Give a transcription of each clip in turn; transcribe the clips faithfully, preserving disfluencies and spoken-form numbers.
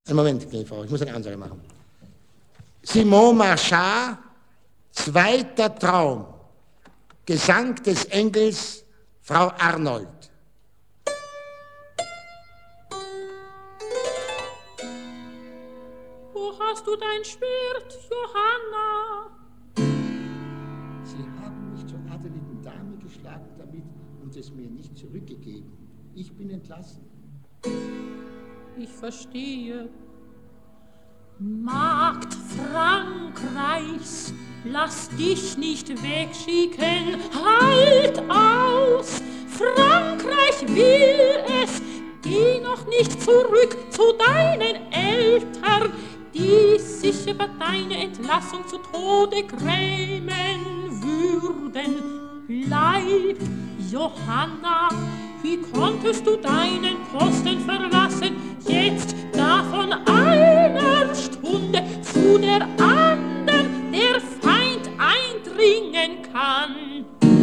Einen Moment, Frau, ich muss eine Ansage machen. Simon Marchand, zweiter Traum, Gesang des Engels, Frau Arnold. Wo hast du dein Schwert, Johanna? Sie haben mich zur adeligen Dame geschlagen damit und es mir nicht zurückgegeben. Ich bin entlassen. Ich verstehe. Magd Frankreichs, lass dich nicht wegschicken, halt aus! Frankreich will es, geh noch nicht zurück zu deinen Eltern, die sich über deine Entlassung zu Tode grämen würden. Bleib, Johanna, wie konntest du deinen Posten verlassen, jetzt da von einer Stunde zu der anderen der Feind eindringen kann?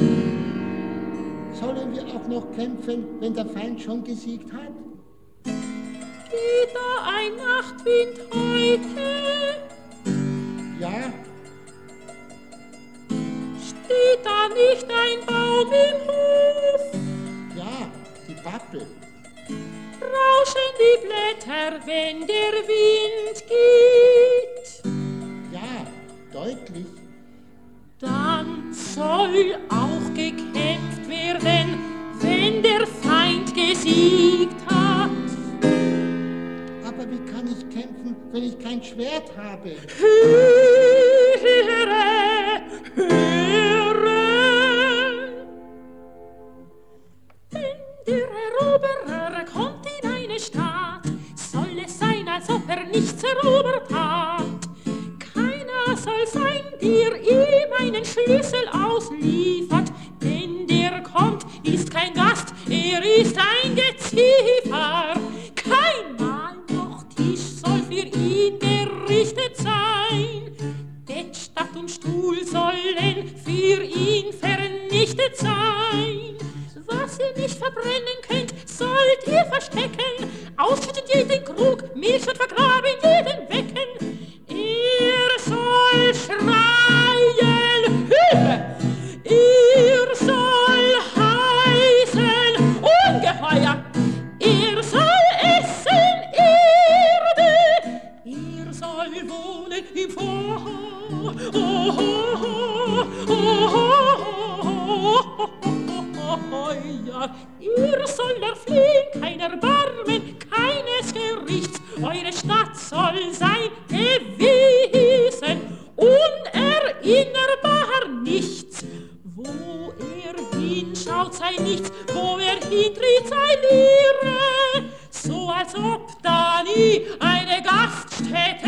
Sollen wir auch noch kämpfen, wenn der Feind schon gesiegt hat? Geht da ein Nachtwind heute? Ja. Steht da nicht ein Baum im Hof? Ja, die Pappel. Rauschen die Blätter, wenn der Wind geht? Ja, deutlich. Dann soll auch gekämpft werden, wenn der Feind gesiegt hat. Aber wie kann ich kämpfen, wenn ich kein Schwert habe? Höre, höre. Wenn der Eroberer kommt in eine Stadt, soll es sein, als ob er nichts erobert hat. Keiner soll sein, der ihm einen Schlüssel ausliefert, denn der kommt, ist kein Gast, er ist ein Geziefer. Kein Mahl noch Tisch soll für ihn gerichtet sein, Bett, Statt und Stuhl sollen für ihn vernichtet sein. Was ihr nicht verbrennen könnt, sollt ihr verstecken, ausschüttet jeden Krug, Milch und vergraben jeden Becken. Er soll schreien, Hilfe! Er soll heißen, Ungeheuer! Er soll essen, Erde! Er soll wohnen im Feuer! Oh, oh, oh, oh, oh, ihr soll erfliehen, kein Erbarmen, keines Gerichts. Eure Stadt soll sein gewesen, unerinnerbar nichts. Wo er hinschaut, sei nichts, wo er hintritt, sei Leere. So als ob da nie eine Gaststätte